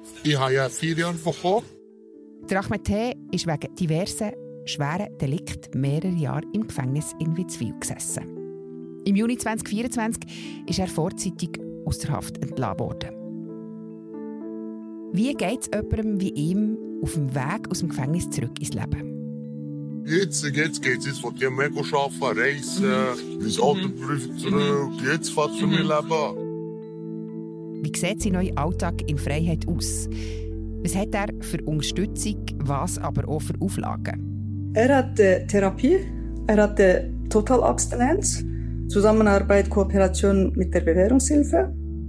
Ich habe ja 4 Jahre bekommen. Der Ahmed T. ist wegen diversen schweren Delikten mehrere Jahre im Gefängnis in Witzwil gesessen. Im Juni 2024 ist er vorzeitig aus der Haft entlassen worden. Wie geht es jemandem wie ihm auf dem Weg aus dem Gefängnis zurück ins Leben? Jetzt geht es. Ich wollte mega arbeiten, reisen, ins Autoprüfung zurück. Jetzt fängt es für mein Leben an. Wie sieht sein neuer Alltag in Freiheit aus? Was hat er für Unterstützung, was aber auch für Auflagen? Er hatte Therapie, er hatte Totalabstinenz, Zusammenarbeit, Kooperation mit der Bewährungshilfe.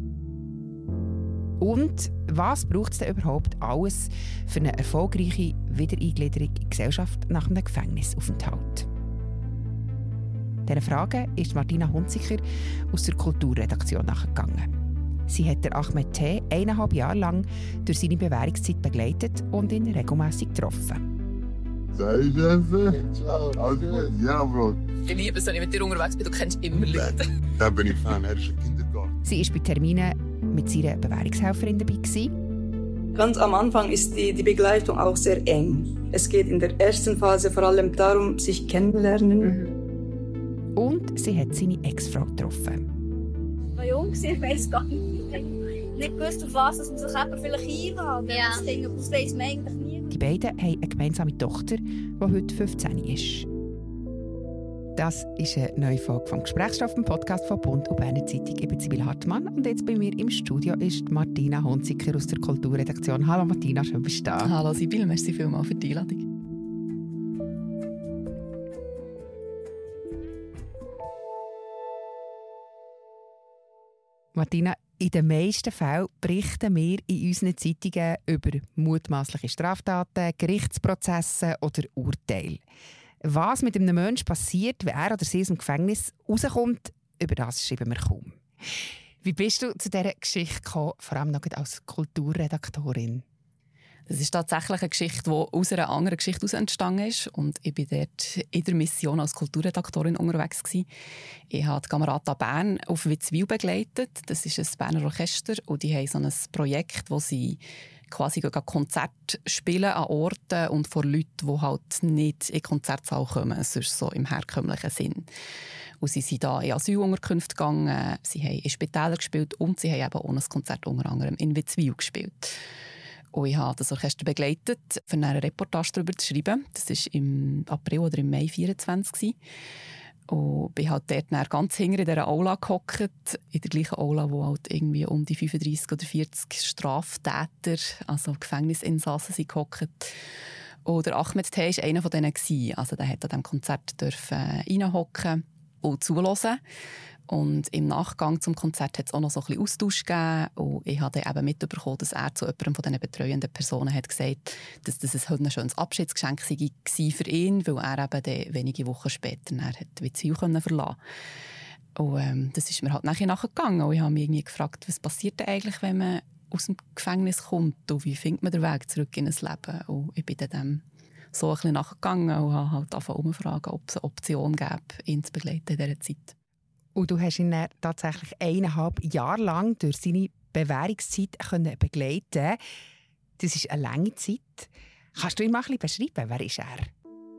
Und was braucht es denn überhaupt alles für eine erfolgreiche Wiedereingliederung in die Gesellschaft nach einem Gefängnisaufenthalt? Dieser Frage ist Martina Hunziker aus der Kulturredaktion nachgegangen. Sie hat Ahmed T. 1,5 Jahre lang durch seine Bewährungszeit begleitet und ihn regelmässig getroffen. Sei Chef. Alles gut? Ja, Bro. Ich liebe es, wenn ich mit dir unterwegs bin. Du kennst immer Leute. Da bin ich Fan. Er ist ein Kindergarten. Sie war bei Terminen mit ihrer Bewährungshelferin dabei. Ganz am Anfang ist die Begleitung auch sehr eng. Es geht in der ersten Phase vor allem darum, sich kennenlernen. Und sie hat seine Ex-Frau getroffen. Ich war jung, ich weiss gar nicht. Nicht gewusst, auf was man sich eben vielleicht einlädt. Ja. Das weiss man eigentlich nie. Die beiden haben eine gemeinsame Tochter, die heute 15 ist. Das ist eine neue Folge vom Gesprächsstoff im Podcast von Bund und Berner Zeitung. Ich bin Sibylle Hartmann und jetzt bei mir im Studio ist Martina Hunziker aus der Kulturredaktion. Hallo Martina, schön bist du da. Hallo Sibylle, merci vielmals für die Einladung. Martina, in den meisten Fällen berichten wir in unseren Zeitungen über mutmaßliche Straftaten, Gerichtsprozesse oder Urteile. Was mit einem Menschen passiert, wenn er oder sie aus dem Gefängnis rauskommt, über das schreiben wir kaum. Wie bist du zu dieser Geschichte gekommen, vor allem noch als Kulturredaktorin? Das ist tatsächlich eine Geschichte, die aus einer anderen Geschichte heraus entstanden ist. Und ich war dort in der Mission als Kulturredaktorin unterwegs. Ich habe die Kamerata Bern auf Witzwil begleitet. Das ist ein Berner Orchester. Und die haben so ein Projekt, wo sie quasi Konzerte spielen an Orten und vor Leuten, die halt nicht in den Konzertsaal kommen, sonst so im herkömmlichen Sinn. Und sie sind da in Asylunterkünfte gegangen, sie haben in Spitälern gespielt und sie haben eben auch ein Konzert unter anderem in Witzwil gespielt. Und ich habe das Orchester begleitet, für eine Reportage darüber zu schreiben. Das war im April oder im Mai 2024. Und bin halt dort ganz hinten in dieser Aula gehockt, in der gleichen Aula, wo halt irgendwie um die 35 oder 40 Straftäter, also Gefängnisinsassen, sind gehockt. Und der Ahmed T. war einer von denen. Also der durfte an diesem Konzert reinhocken und zuhören. Und im Nachgang zum Konzert hat es auch noch so ein bisschen Austausch gegeben. Und ich habe dann eben mitbekommen, dass er zu jemandem von diesen betreuenden Personen hat gesagt, dass das ein schönes Abschiedsgeschenk war für ihn, weil er eben wenige Wochen später Witzwil verlassen konnte. Und das ist mir halt nachgegangen. Und ich habe mich irgendwie gefragt, was passiert denn eigentlich, wenn man aus dem Gefängnis kommt? Und wie findet man den Weg zurück in ein Leben? Und ich bin dann so ein bisschen nachgegangen und habe halt angefangen umzufragen, ob es eine Option gäbe, ihn zu begleiten in dieser Zeit. Und du hast ihn dann tatsächlich 1,5 Jahre lang durch seine Bewährungszeit begleiten. Das ist eine lange Zeit. Kannst du ihn mal ein bisschen beschreiben? Wer ist er?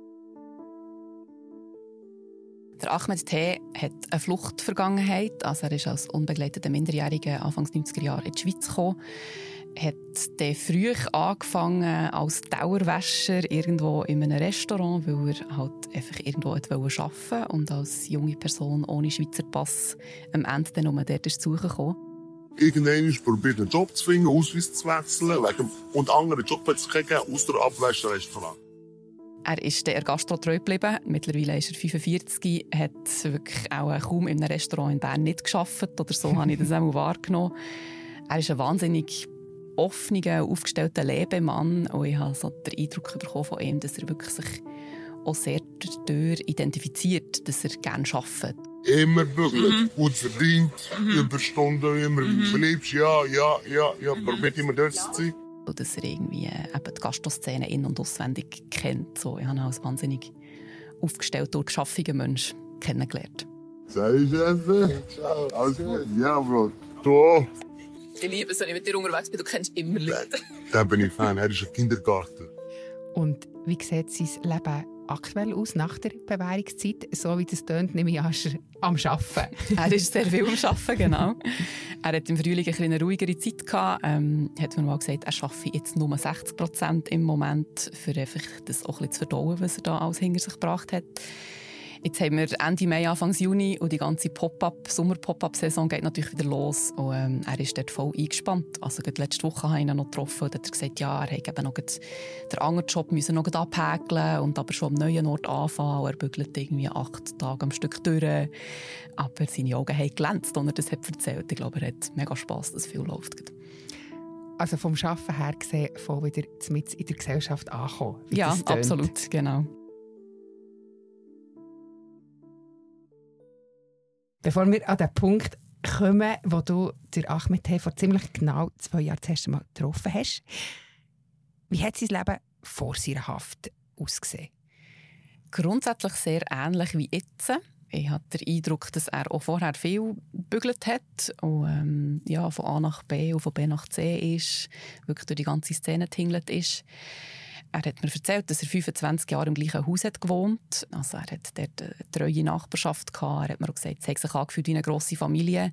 Der Ahmed T. hat eine Fluchtvergangenheit. Also er ist als unbegleiteter Minderjähriger Anfangs 90er Jahre in die Schweiz gekommen. Er hat früh angefangen als Dauerwäscher irgendwo in einem Restaurant, weil er halt einfach irgendwo arbeiten wollte und als junge Person ohne Schweizer Pass am Ende dann nur dort zu suchen gekommen. Irgendwann probiert einen Job zu finden, Ausweis zu wechseln. Und andere Job hat es gegeben, aus der Abwäschrestaurant. Er ist der Gastro treu geblieben. Mittlerweile ist er 45, hat wirklich auch kaum in einem Restaurant in Bern nicht gearbeitet. Oder so habe ich das auch wahrgenommen. Er ist ein wahnsinnig offener, aufgestellter Lebemann. Und ich habe so den Eindruck bekommen von ihm, dass er wirklich sich auch sehr dadurch identifiziert, dass er gerne arbeitet. Immer bügelt, gut verdient, Überstunden, immer bleibst, ja, probiert immer dort zu sein. Dass er irgendwie eben die Gastro-Szene in- und auswendig kennt. So, ich habe ihn als wahnsinnig aufgestellt und geschaffiger Mensch kennengelernt. Sei Chef. Alles gut? Ja, Bro. Du auch? Ich liebe es, wenn ich mit dir unterwegs bin. Du kennst immer Leute. Da bin ich Fan. Er ist ein Kindergarten. Und wie sieht sein Leben aktuell aus nach der Bewährungszeit? So wie das tönt, nehme ich an, ist er am Arbeiten. Er ist sehr viel am Arbeiten, genau. Er hat im Frühling eine ruhigere Zeit gehabt. Hat mir mal gesagt, er arbeite jetzt nur 60% im Moment, für einfach das auch ein bisschen zu verdauen, was er da alles hinter sich gebracht hat. Jetzt haben wir Ende Mai, Anfang Juni und die ganze Sommer-Pop-Up-Saison geht natürlich wieder los. Und, er ist dort voll eingespannt. Also letzte Woche habe ich ihn noch getroffen und hat er gesagt, ja, er hätte noch den anderen Job noch abhäkeln und aber schon am neuen Ort anfangen. Und er bügelt irgendwie 8 Tage am Stück durch. Aber seine Augen haben glänzt, als er das hat erzählt. Ich glaube, er hat mega Spass, dass viel läuft. Also vom Arbeiten her gesehen, voll wieder mit in der Gesellschaft ankommen. Ja, absolut, genau. Bevor wir an den Punkt kommen, wo du der Ahmed vor ziemlich genau 2 Jahren das erste Mal getroffen hast, wie hat sein Leben vor seiner Haft ausgesehen? Grundsätzlich sehr ähnlich wie jetzt. Ich habe den Eindruck, dass er auch vorher viel gebügelt hat und von A nach B und von B nach C ist, wirklich durch die ganze Szene getingelt ist. Er hat mir erzählt, dass er 25 Jahre im gleichen Haus hat gewohnt. Also er hat dort eine treue Nachbarschaft gehabt. Er hat mir auch gesagt, es hat sich angefühlt wie eine grosse Familie.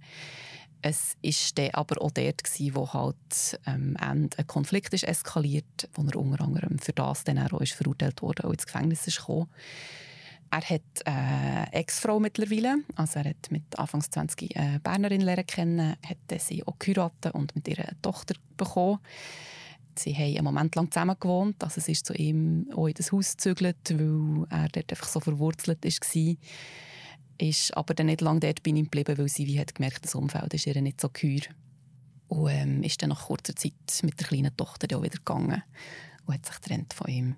Es war aber auch dort, wo halt am Ende ein Konflikt ist eskaliert, wo er unter anderem für das dann auch ist verurteilt wurde und ins Gefängnis ist gekommen. Er hat eine Ex-Frau mittlerweile, also er hat mit Anfang 20 eine Bernerin lernen kennen, hat sie auch geheiratet und mit ihrer Tochter bekommen. Sie haben einen Moment lang zusammen gewohnt, also es ist zu ihm auch in das Haus gezügelt, weil er dort einfach so verwurzelt war. Ist aber dann nicht lange dort bei ihm geblieben, weil sie hat gemerkt, das Umfeld ist ihr nicht so geheuer. Und ist dann nach kurzer Zeit mit der kleinen Tochter auch wieder gegangen und hat sich getrennt von ihm.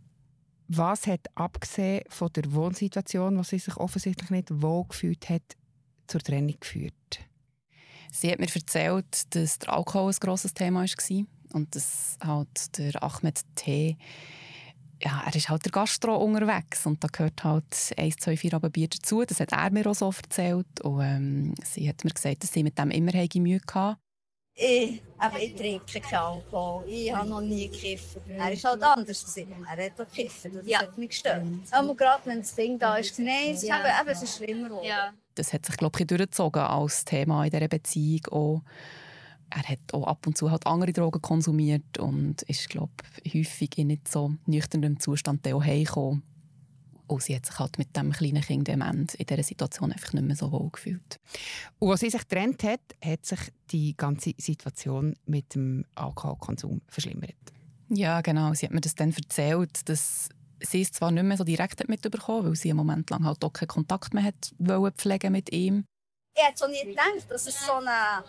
Was hat, abgesehen von der Wohnsituation, wo sie sich offensichtlich nicht wohl gefühlt hat, zur Trennung geführt? Sie hat mir erzählt, dass der Alkohol ein grosses Thema war und dass halt der Ahmed T. Ja, er ist halt der Gastro unterwegs und da gehört halt 1, 2, 4 Abendbier dazu. Das hat er mir auch so erzählt und sie hat mir gesagt, dass sie mit dem immer Mühe hatte. Ich trinke keinen Alkohol. Ich habe noch nie gekifft. Er war halt anders. Er hat auch gekifft. Das hat mich gestört. Aber gerade wenn das Ding da ist, nein, es ist schlimmer geworden. Ja. Das hat sich, glaube ich, durchgezogen als Thema in dieser Beziehung. Auch. Er hat auch ab und zu halt andere Drogen konsumiert und ist, glaube ich, häufig in nicht so nüchternem Zustand auch heimgekommen. Und sie hat sich halt mit dem kleinen Kind am Ende in dieser Situation einfach nicht mehr so wohl gefühlt. Und als sie sich getrennt hat, hat sich die ganze Situation mit dem Alkoholkonsum verschlimmert. Ja, genau. Sie hat mir das dann erzählt, dass sie es zwar nicht mehr so direkt mitbekommen, weil sie einen Moment lang halt auch keinen Kontakt mehr hat pflegen mit ihm. Ich hätte so nie gedacht, dass es so einen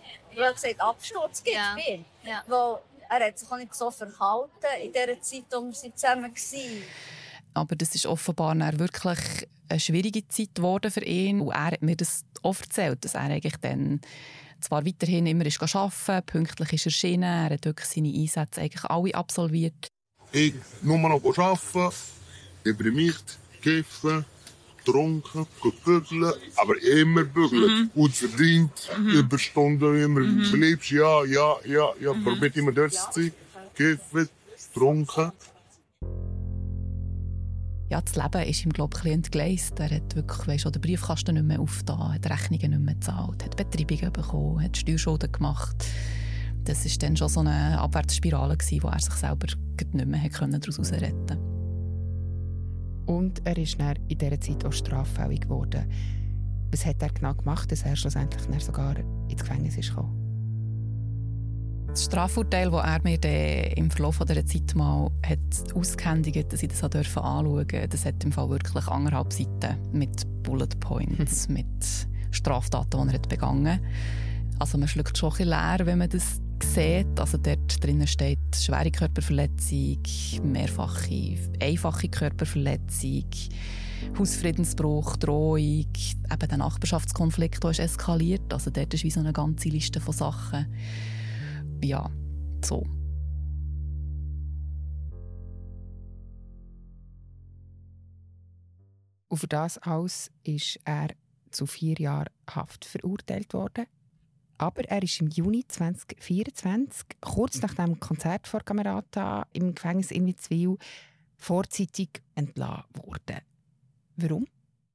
Absturz gibt. Ja. Weil er hat sich auch nicht so verhalten in dieser Zeit, als wir zusammen waren. Aber das ist offenbar wirklich eine schwierige Zeit geworden für ihn. Und er hat mir das auch erzählt, dass er eigentlich dann zwar weiterhin immer ist arbeiten, pünktlich ist erschienen, er hat wirklich seine Einsätze eigentlich alle absolviert. Ich nur noch arbeiten, deprimiert, kiffen, getrunken, gebügeln, aber immer bügeln. Gut verdient, Überstunden, immer bleibst, ja, probiert immer dort zu sein, kiffen, getrunken. Ja, das Leben ist ihm, glaube ich, entgleist. Er hat wirklich, den Briefkasten nicht mehr aufgetan, hat Rechnungen nicht mehr gezahlt, hat Betreibungen bekommen, hat Steuerschulden gemacht. Das war dann schon so eine Abwärtsspirale, wo er sich selber nicht mehr daraus herausretten konnte. Und er ist dann in dieser Zeit auch straffällig geworden. Was hat er genau gemacht, dass er schlussendlich sogar ins Gefängnis ist gekommen? Das Strafurteil, das er mir im Verlauf dieser Zeit mal ausgehändigt hat, dass ich das anschauen durfte, das hat im Fall wirklich 1,5 Seiten mit Bullet Points, mit Straftaten, die er begangen hat. Also man schluckt schon ein bisschen leer, wenn man das sieht. Also dort drinnen steht schwere Körperverletzung, einfache Körperverletzung, Hausfriedensbruch, Drohung, eben der Nachbarschaftskonflikt, der ist eskaliert. Also dort ist wie so eine ganze Liste von Sachen. Ja, so. Und für das alles ist er zu 4 Jahren Haft verurteilt worden. Aber er ist im Juni 2024, kurz nach dem Konzert vor Camerata im Gefängnis in Witzwil, vorzeitig entlassen worden. Warum?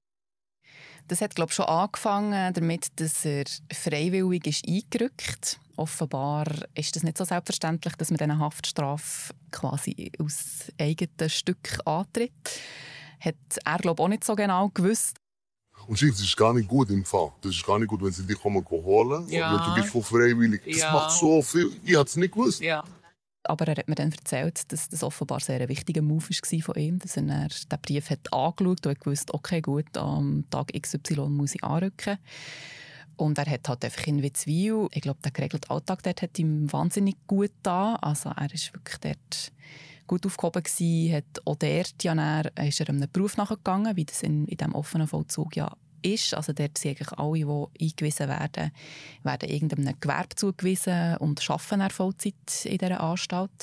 Das hat, glaube ich, schon angefangen damit, dass er freiwillig ist eingerückt. Offenbar ist das nicht so selbstverständlich, dass man diese Haftstrafe quasi aus eigenen Stück antritt. Hat er, glaube ich, auch nicht so genau gewusst. Und das ist gar nicht gut im Fall. Das ist gar nicht gut, wenn sie dich holen kommen. Ja. Oder du bist von freiwillig. Das Ja. macht so viel. Ich habe es nicht gewusst. Ja. Aber er hat mir dann erzählt, dass das offenbar sehr ein wichtiger Move war von ihm, dass er den Brief hat angeschaut und gewusst, okay, gut, am Tag XY muss ich anrücken. Und er hat halt einfach in Witzwil, ich glaube, der geregelte Alltag dort hat ihm wahnsinnig gut getan. Also er ist wirklich dort gut aufgehoben gewesen, hat auch dort ja dann, ist er einem Beruf nachgegangen, wie das in diesem offenen Vollzug ja ist. Also dort sind eigentlich alle, die eingewiesen werden irgendeinem Gewerbe zugewiesen und arbeiten dann Vollzeit in dieser Anstalt.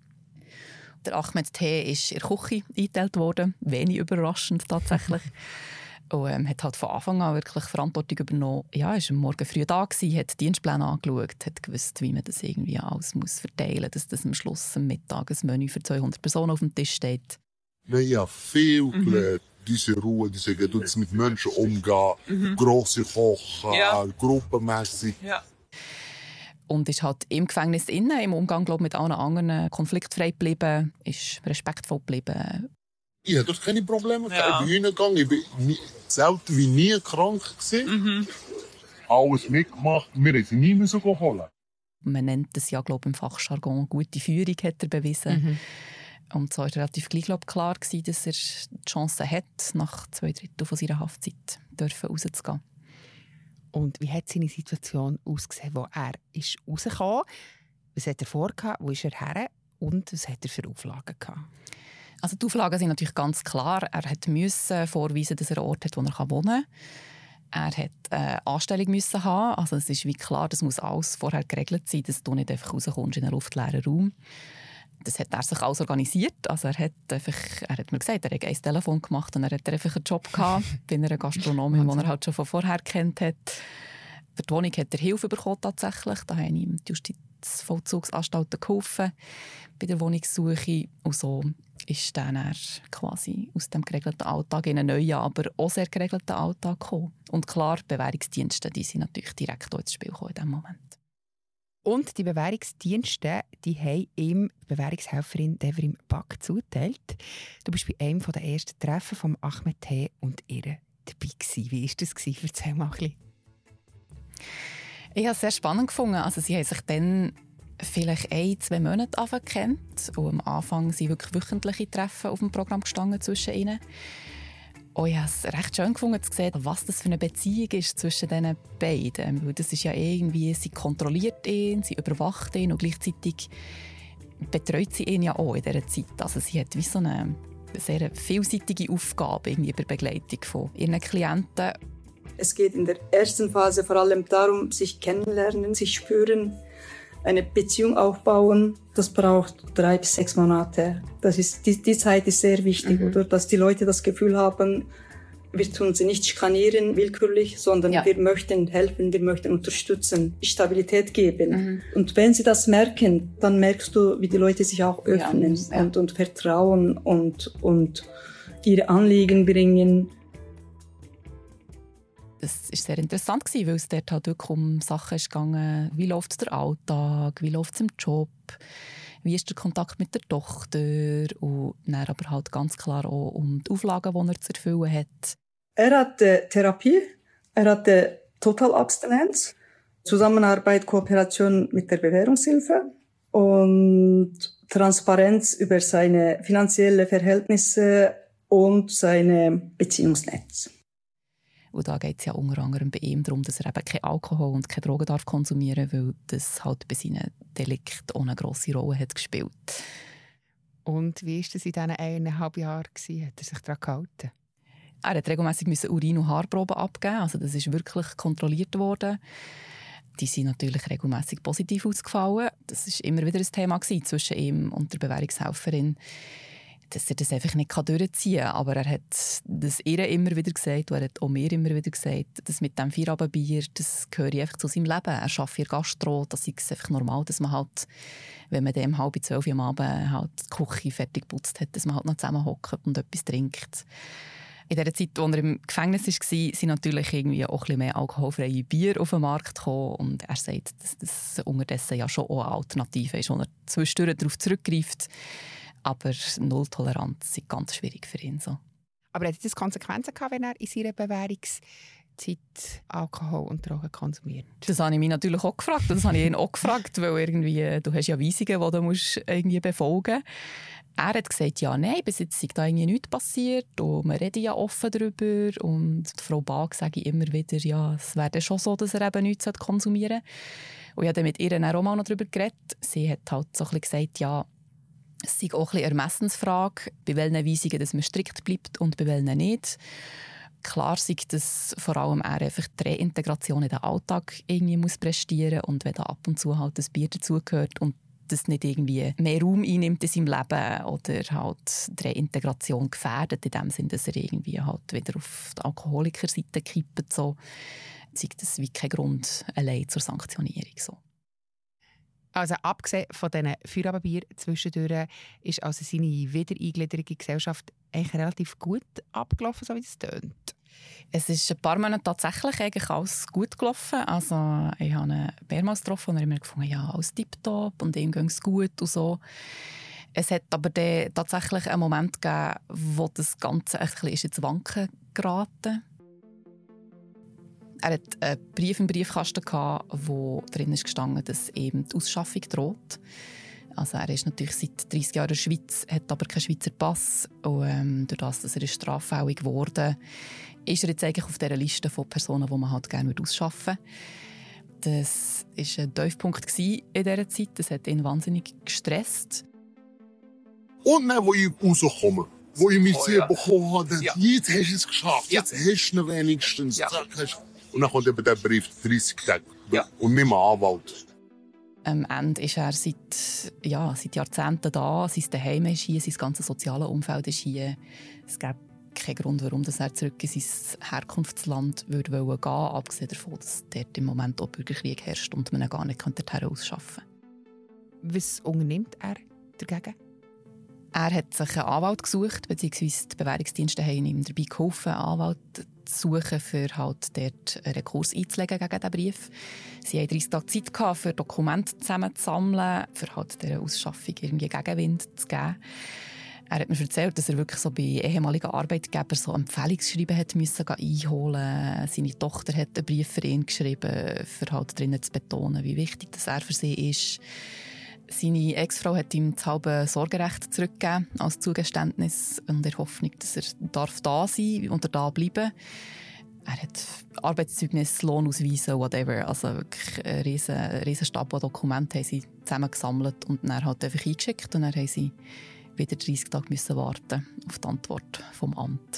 Der Ahmed T. ist in der Küche eingeteilt worden, wenig überraschend tatsächlich. Und hat halt von Anfang an wirklich Verantwortung übernommen. Ja, er war am Morgen früh da, hat Dienstpläne angeschaut, hat gewusst, wie man das irgendwie alles muss verteilen muss, dass das am Schluss am Mittag ein Menü für 200 Personen auf dem Tisch steht. Nein, ja, viel gelernt. Diese Ruhe, diese Geduld mit Menschen umgehen, grosse Kochen, Ja. gruppenmässig. Ja. Und ist halt im Gefängnis innen, im Umgang glaub, mit allen anderen konfliktfrei geblieben, ist respektvoll geblieben. Ich hatte dort keine Probleme. Ja. Ich bin hingegangen, ich bin selten wie nie krank gewesen. Alles mitgemacht, wir mussten sie nie holen. Man nennt das ja glaub, im Fachjargon gute Führung hat er bewiesen. Und so war relativ gleich glaub, klar gewesen, dass er die Chance hat, nach 2/3 von seiner Haftzeit rauszugehen. Und wie hat seine Situation ausgesehen, wo er ist rausgekommen ist? Was hat er vorgehabt? Wo ist er her? Und was hat er für Auflagen gehabt? Also die Auflagen sind natürlich ganz klar. Er musste vorweisen, dass er einen Ort hat, wo er wohnen kann. Er musste eine Anstellung haben. Also es ist wie klar, das muss alles vorher geregelt sein, dass du nicht einfach rauskommst in einen luftleeren Raum. Das hat er sich alles organisiert. Also er hat mir gesagt, er hat ein Telefon gemacht und er hat einfach einen Job gehabt bei einer Gastronomin, die er halt schon von vorher kennt hat. Für die Wohnung hat er Hilfe bekommen tatsächlich. Da haben ihm die Justizvollzugsanstalten geholfen bei der Wohnungssuche. Und so ist dann quasi aus dem geregelten Alltag in einen neuen, aber auch sehr geregelten Alltag gekommen. Und klar, die Bewährungsdienste, die sind natürlich direkt ins Spiel gekommen in diesem Moment. Und die Bewährungsdienste, die haben ihm die Bewährungshelferin Devrim Bak zugeteilt. Du bist bei einem der ersten Treffen von Ahmed T. und ihr dabei gewesen. Wie war das? Erzähl mal ein bisschen. Ich habe es sehr spannend gefunden. Also sie haben sich dann vielleicht 1-2 Monate kennt. Und am Anfang sind wirklich wöchentliche Treffen auf dem Programm gestanden zwischen ihnen. Und ich habe es recht schön gefunden zu sehen, was das für eine Beziehung ist zwischen diesen beiden. Weil das ist ja irgendwie, sie kontrolliert ihn, sie überwacht ihn und gleichzeitig betreut sie ihn ja auch in dieser Zeit. Also sie hat wie so eine sehr vielseitige Aufgabe irgendwie bei der Begleitung von ihren Klienten. Es geht in der ersten Phase vor allem darum, sich kennenlernen, sich spüren, eine Beziehung aufbauen. Das braucht 3 bis 6 Monate. Die Zeit ist sehr wichtig, oder? Dass die Leute das Gefühl haben, wir tun sie nicht schikanieren, willkürlich, sondern wir möchten helfen, wir möchten unterstützen, Stabilität geben. Und wenn sie das merken, dann merkst du, wie die Leute sich auch öffnen und vertrauen und ihre Anliegen bringen. Das war sehr interessant, weil es dort halt wirklich um Sachen ging. Wie läuft der Alltag, wie läuft es im Job, wie ist der Kontakt mit der Tochter und dann aber halt ganz klar auch um die Auflagen, die er zu erfüllen hat. Er hatte Therapie, er hatte Totalabstinenz, Zusammenarbeit, Kooperation mit der Bewährungshilfe und Transparenz über seine finanziellen Verhältnisse und sein Beziehungsnetz. Und da geht es ja unter anderem bei ihm darum, dass er eben kein Alkohol und keine Drogen darf konsumieren darf, weil das halt bei seinen Delikten auch eine grosse Rolle hat gespielt. Und wie war das in diesen 1,5 Jahren? Hat er sich daran gehalten? Er musste regelmässig Urin- und Haarproben abgeben. Also das ist wirklich kontrolliert worden. Die sind natürlich regelmässig positiv ausgefallen. Das war immer wieder ein Thema zwischen ihm und der Bewährungshelferin. dass er das einfach nicht durchziehen kann. Aber er hat das ihr immer wieder gesagt und er hat auch mir immer wieder gesagt, dass mit dem Feierabendbier, das gehöre einfach zu seinem Leben. Er arbeitet in Gastro, das ist einfach normal, dass man halt, wenn man dem 11:30 am Abend halt die Küche fertig geputzt hat, dass man halt noch zusammen hockt und etwas trinkt. In der Zeit, als er im Gefängnis war, sind natürlich irgendwie auch ein bisschen mehr alkoholfreie Bier auf den Markt gekommen. Und er sagt, dass das unterdessen ja schon auch eine Alternative ist, wo er zwischendurch darauf zurückgreift. Aber Nulltoleranz ist ganz schwierig für ihn. So. Aber hat das Konsequenzen gehabt, wenn er in seiner Bewährungszeit Alkohol und Drogen konsumiert? Das habe ich mich natürlich auch gefragt. Das habe ich ihn auch gefragt, weil irgendwie, du hast ja Weisungen, die du musst irgendwie befolgen musst. Er hat gesagt, ja, nein, bis jetzt sei da irgendwie nichts passiert und wir reden ja offen darüber. Und Frau Bag sage ich immer wieder, ja, es wäre schon so, dass er eben nichts konsumieren sollte. Und ich habe dann mit ihr auch mal noch darüber geredet. Sie hat halt so ein bisschen gesagt, ja, es sei auch ein bisschen Ermessensfrage, bei welchen Weisungen dass man strikt bleibt und bei welchen nicht. Klar sei, dass vor allem er einfach die Reintegration in den Alltag irgendwie muss prestieren und wenn da ab und zu halt das Bier dazugehört und das nicht irgendwie mehr Raum einnimmt in seinem Leben oder halt die Reintegration gefährdet, in dem Sinne, dass er irgendwie halt wieder auf die Alkoholikerseite kippt, so, zeigt das wie kein Grund allein zur Sanktionierung. So. Also abgesehen von diesen Feierabendbier zwischendurch ist also seine Wiedereingliederung in die Gesellschaft eigentlich relativ gut abgelaufen, so wie es tönt. Es ist ein paar Monate tatsächlich eigentlich alles gut gelaufen. Also ich habe ihn mehrmals getroffen und er hat mir gefunden, ja, alles tipptopp und ihm ging es gut und so. Es hat aber dann tatsächlich einen Moment gegeben, wo das Ganze ein bisschen ins Wanken geraten. Er hatte einen Brief im Briefkasten, wo drin stand, dass eben die Ausschaffung droht. Also er ist natürlich seit 30 Jahren in der Schweiz, hat aber keinen Schweizer Pass. Und durch das, dass er straffällig geworden ist er jetzt eigentlich auf dieser Liste von Personen, die man halt gerne ausschaffen würde. Das war ein Tiefpunkt in dieser Zeit. Das hat ihn wahnsinnig gestresst. Und dann, wo ich rauskomme, wo ich mich sehr bekommen habe, jetzt hast du es geschafft, jetzt hast du ihn wenigstens. Und dann kommt eben der Brief, 30 Tage. Und nicht mehr Anwalt. Am Ende ist er seit Jahrzehnten da. Sein Zuhause ist hier, sein ganzes soziales Umfeld ist hier. Es gibt keinen Grund, warum er zurück in sein Herkunftsland gehen würde, abgesehen davon, dass dort im Moment auch Bürgerkrieg herrscht und man ihn gar nicht dorthin ausschaffen könnte. Was unternimmt er dagegen? Er hat sich einen Anwalt gesucht, beziehungsweise die Bewährungsdienste haben ihm dabei geholfen, einen Anwalt zu suchen, für halt dort einen Rekurs einzulegen gegen diesen Brief. Sie hatten 30 Tage Zeit gehabt, für Dokumente zusammenzusammeln, für halt dieser Ausschaffung irgendwie Gegenwind zu geben. Er hat mir erzählt, dass er wirklich so bei ehemaligen Arbeitgebern so Empfehlungsschreiben hat müssen einholen. Seine Tochter hat einen Brief für ihn geschrieben, für halt drinnen zu betonen, wie wichtig das er für sie ist. Seine Ex-Frau hat ihm das halbe Sorgerecht zurückgegeben als Zugeständnis und in der Hoffnung, dass er da sein und da bleiben. Er hat Arbeitszeugnis, Lohnausweise, whatever. Also wirklich ein riesen Stapel Dokumente haben sie zusammengesammelt und dann hat einfach eingeschickt und dann haben sie wieder 30 Tage müssen warten auf die Antwort vom Amt.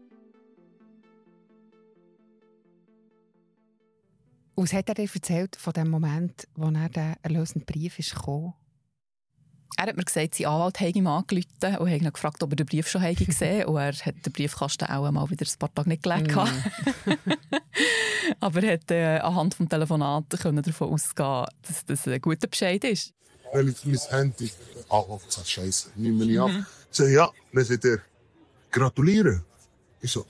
Was hat er dir erzählt von dem Moment, wo er den erlösenden Brief kam? Er hat mir gesagt, sein Anwalt habe ihm angerufen und hat ihn gefragt, ob er den Brief schon gesehen habe. Und er hat den Briefkasten auch mal wieder ein paar Tage nicht gelegt. Aber er konnte anhand des Telefonats davon ausgehen, dass das ein guter Bescheid ist. Dann liegt mein Handy. Das Scheiße, nimm mich nicht ab. Ich sage, ja, dann sagt er, gratulieren. Ich so,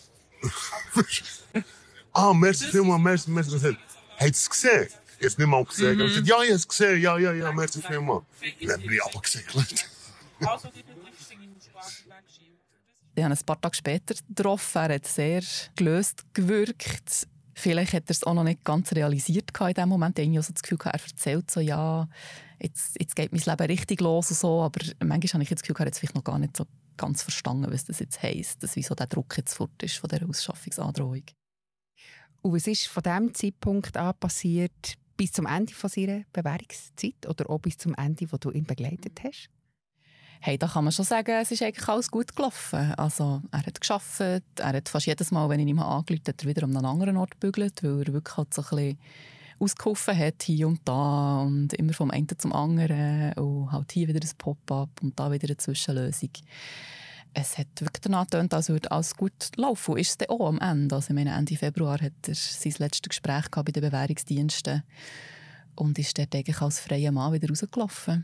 merci vielmals, merci. Dann sagt er, hat es gesehen? Jetzt nicht mal gesehen. Ich sagte, ja, ich habe es gesehen, ja, merci vielmals. Dann bin ich aber gesegelt. Ich habe ein paar Tage später getroffen. Er hat sehr gelöst gewirkt. Vielleicht hat er es auch noch nicht ganz realisiert in dem Moment. Ich hatte so das Gefühl, er erzählt so, ja, jetzt geht mein Leben richtig los und so. Aber manchmal habe ich das Gefühl, er hat es vielleicht noch gar nicht so ganz verstanden, was das jetzt heisst, dass wieso der Druck jetzt fort ist von dieser Ausschaffungsandrohung. Und was ist von diesem Zeitpunkt an passiert bis zum Ende von seiner Bewährungszeit oder auch bis zum Ende, wo du ihn begleitet hast? Hey, da kann man schon sagen, es ist eigentlich alles gut gelaufen. Also, er hat gearbeitet, er hat fast jedes Mal, wenn ich ihn angerufen habe, wieder an einem anderen Ort gebügelt, weil er wirklich halt so ein bisschen ausgeholfen hat, hier und da und immer vom einen zum anderen und halt hier wieder ein Pop-up und da wieder eine Zwischenlösung. es hat wirklich danach getönt, als würde alles gut laufen. Und ist es dann auch am Ende. Also, ich meine, Ende Februar hat er sein letztes Gespräch bei den Bewährungsdiensten und ist dort eigentlich als freier Mann wieder rausgelaufen.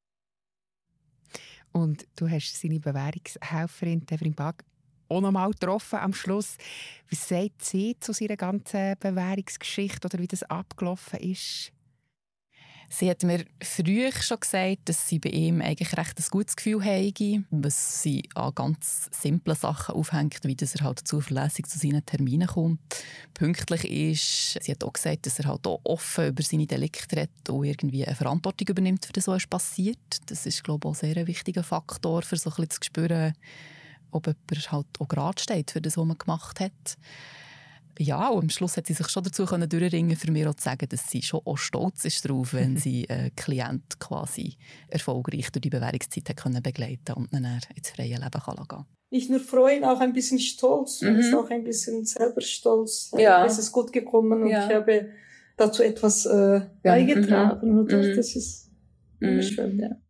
Und du hast seine Bewährungshelferin Devrim Bag auch noch mal getroffen am Schluss. Was sagt sie zu seiner ganzen Bewährungsgeschichte oder wie das abgelaufen ist? Sie hat mir früher schon gesagt, dass sie bei ihm eigentlich recht ein gutes Gefühl habe, was sie an ganz simplen Sachen aufhängt, wie dass er halt zuverlässig zu seinen Terminen kommt, pünktlich ist. Sie hat auch gesagt, dass er halt auch offen über seine Delikte redet und irgendwie eine Verantwortung übernimmt, für das, was passiert. Das ist, glaube ich, auch ein sehr wichtiger Faktor, für so ein bisschen zu spüren, ob jemand halt auch gerade steht für das, was man gemacht hat. Ja, und am Schluss hat sie sich schon dazu durchringen, für mich auch zu sagen, dass sie schon auch stolz ist darauf, wenn sie einen Klient quasi erfolgreich durch die Bewährungszeit hat begleiten und dann ins freie Leben gehen kann. Nicht nur freuen, auch ein bisschen stolz. Man ist auch ein bisschen selber stolz. Ja. Es ist gut gekommen und ich habe dazu etwas beigetragen. Und das ist schön, ja.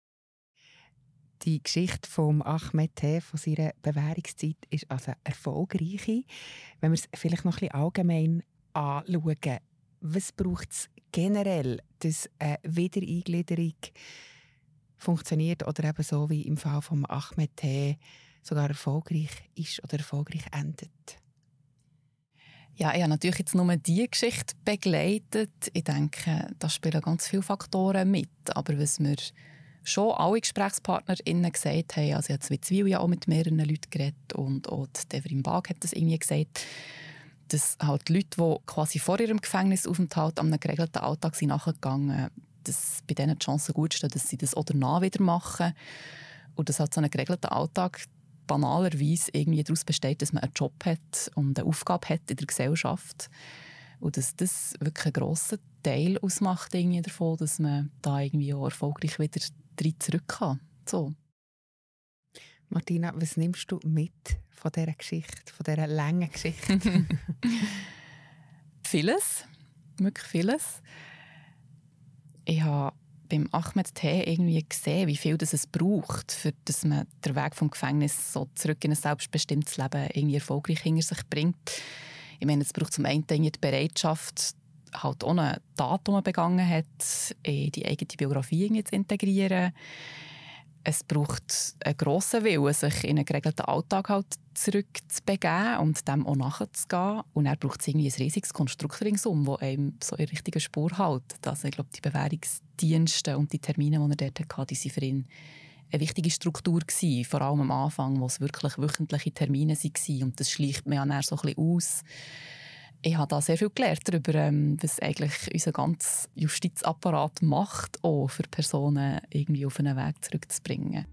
Die Geschichte von Ahmed T. von seiner Bewährungszeit ist also erfolgreich. Wenn wir es vielleicht noch ein bisschen allgemein anschauen, was braucht es generell, dass eine Wiedereingliederung funktioniert oder eben so wie im Fall von Ahmed T. sogar erfolgreich ist oder erfolgreich endet? Ja, ich habe natürlich jetzt nur diese Geschichte begleitet. Ich denke, da spielen ganz viele Faktoren mit. Aber was wir schon alle GesprächspartnerInnen gesagt haben, also ich habe Witzwil ja auch mit mehreren Leuten geredet und auch Devrim Bag hat das irgendwie gesagt, dass halt die Leute, die quasi vor ihrem Gefängnisaufenthalt an einem geregelten Alltag sind nachgegangen, dass bei denen die Chancen gut stehen, dass sie das auch danach wieder machen. Und dass halt so ein geregelter Alltag banalerweise irgendwie daraus besteht, dass man einen Job hat und eine Aufgabe hat in der Gesellschaft. Und dass das wirklich einen grossen Teil ausmacht irgendwie davon, dass man da irgendwie auch erfolgreich wieder zurück kann. So. Martina, was nimmst du mit von dieser Geschichte, von dieser langen Geschichte? Vieles, wirklich vieles. Ich habe beim Ahmed T. irgendwie gesehen, wie viel das es braucht, für dass man den Weg vom Gefängnis so zurück in ein selbstbestimmtes Leben irgendwie erfolgreich hinter sich bringt. Ich meine, es braucht zum einen die Bereitschaft, halt ohne Tat, die man begangen hat, in die eigene Biografie irgendwie zu integrieren. Es braucht einen grossen Willen, sich in einen geregelten Alltag halt zurückzubegeben und dem auch nachzugehen. Und dann braucht es irgendwie ein riesiges Konstrukt ringsum, das einem so in der richtigen Spur hält. Also ich glaube, die Bewährungsdienste und die Termine, die er dort hatte, die waren für ihn eine wichtige Struktur gewesen, vor allem am Anfang, wo es wirklich wöchentliche Termine waren. Und das schleicht mir dann so ein bisschen aus. Ich habe da sehr viel gelernt darüber, was eigentlich unser ganzer Justizapparat macht, auch für Personen irgendwie auf einen Weg zurückzubringen.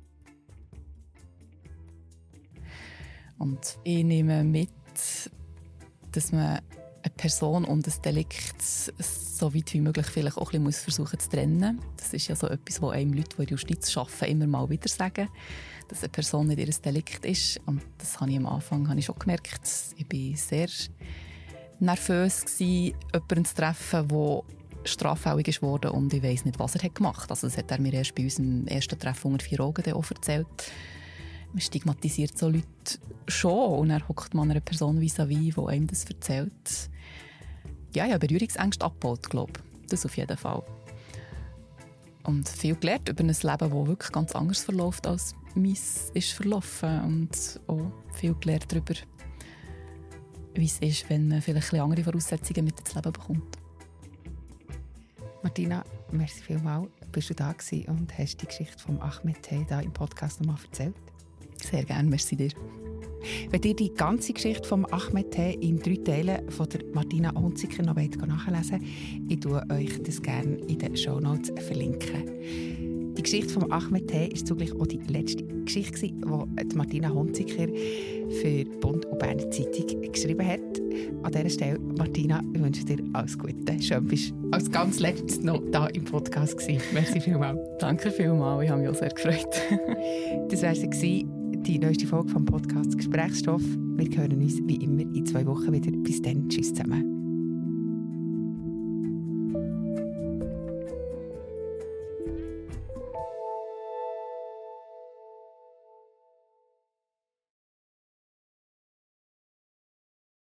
Und ich nehme mit, dass man eine Person und ein Delikt so weit wie möglich vielleicht auch ein bisschen versuchen zu trennen. Das ist ja so etwas, was einem Leute, die in der Justiz arbeiten, immer mal wieder sagen, dass eine Person nicht ihr Delikt ist. Und das habe ich am Anfang schon gemerkt. Ich war sehr nervös, jemanden zu treffen, der straffällig wurde und ich weiss nicht, was er gemacht hat. Also das hat er mir erst bei unserem ersten Treffen unter 4 Augen auch erzählt. Man stigmatisiert so Leute schon und dann hockt man einer Person vis-à-vis, die einem das erzählt. Ja, ich habe Berührungsängste abgebaut, glaube ich. Das auf jeden Fall. Und viel gelernt über ein Leben, das wirklich ganz anders verläuft, als meins ist verlaufen. Und auch viel gelernt darüber, wie es ist, wenn man vielleicht ein andere Voraussetzungen mit ins Leben bekommt. Martina, merci vielmals. Bist du da gewesen und hast die Geschichte von Ahmed T. hier im Podcast nochmal erzählt? Sehr gerne, merci dir. Wenn ihr die ganze Geschichte von Ahmed T. in 3 Teilen von der Martina Hunziker noch nachlesen wollt, ich tue euch das gerne in den Shownotes verlinken. Die Geschichte von Ahmed T. ist zugleich auch die letzte Geschichte, die Martina Hunziker für Bund und Berner Zeitung geschrieben hat. An dieser Stelle, Martina, ich wünsche dir alles Gute. Schön, bist du als ganz letztes noch da im Podcast gewesen. Merci vielmals. Danke vielmals, ich habe mich auch sehr gefreut. Das war sie, die neueste Folge vom Podcast Gesprächsstoff. Wir hören uns wie immer in 2 Wochen wieder. Bis dann, tschüss zusammen.